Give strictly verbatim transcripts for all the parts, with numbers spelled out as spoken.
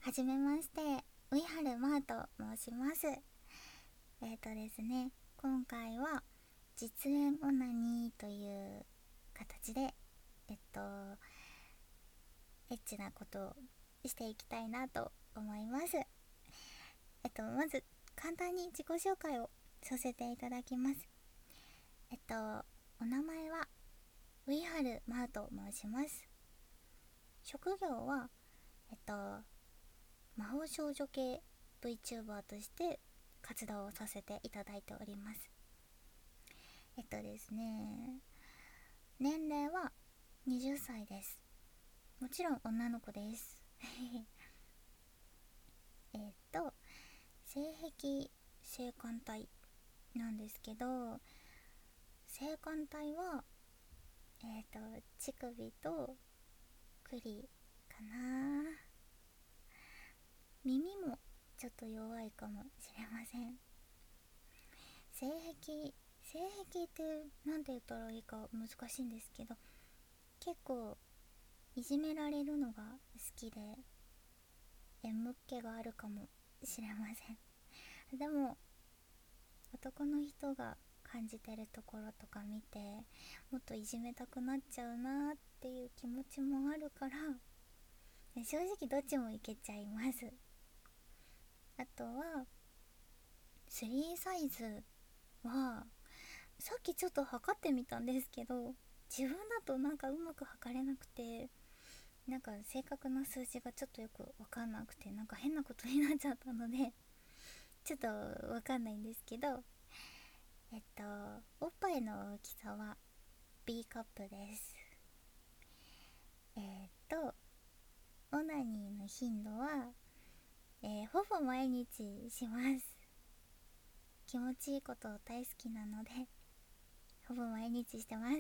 はじめまして、ウイハルマーと申します。えっ、ー、とですね、今回は実演オナニーという形で、えっと、エッチなことをしていきたいなと思います。えっと、まず簡単に自己紹介をさせていただきます。えっと、お名前はウイハルマーと申します。職業は、えっと、魔法少女系 VTuber として活動をさせていただいております。えっとですね、年齢ははたちです。もちろん女の子です。えっと、性癖性感帯なんですけど、性感帯は、えっと、乳首と栗かな。耳もちょっと弱いかもしれません。性癖性癖って何て言ったらいいか難しいんですけど、結構いじめられるのが好きで、M っ気があるかもしれません。でも男の人が感じてるところとか見て、もっといじめたくなっちゃうなっていう気持ちもあるから、正直どっちもいけちゃいます。あとはスリーサイズはさっきちょっと測ってみたんですけど、自分だとなんかうまく測れなくて、なんか正確な数字がちょっとよくわかんなくて、なんか変なことになっちゃったのでちょっとわかんないんですけど、えっとおっぱいの大きさは B カップです。えー、っとオナニーの頻度は、えー、ほぼ毎日します。気持ちいいこと大好きなのでほぼ毎日してます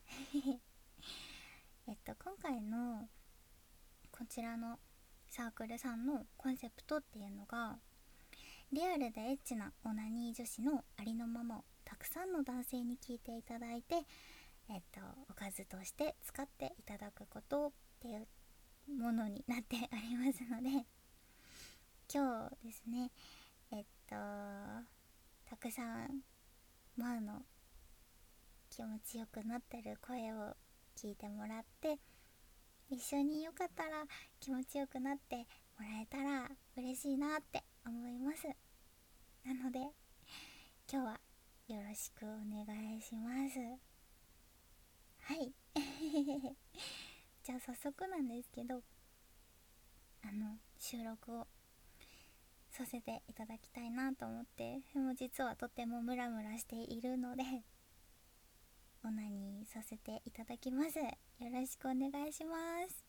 えっと今回のこちらのサークルさんのコンセプトっていうのが、リアルでエッチなオナニー女子のありのままをたくさんの男性に聞いていただいて、えっとおかずとして使っていただくことっていうものになっておりますので、今日ですね、えっとたくさんマウの気持ちよくなってる声を聞いてもらって、一緒によかったら気持ちよくなってもらえたら嬉しいなって思います。なので今日はよろしくお願いします。はい。じゃあ早速なんですけど、あの収録をさせていただきたいなと思って、でも実はとてもムラムラしているのでオナニーさせていただきます。よろしくお願いします。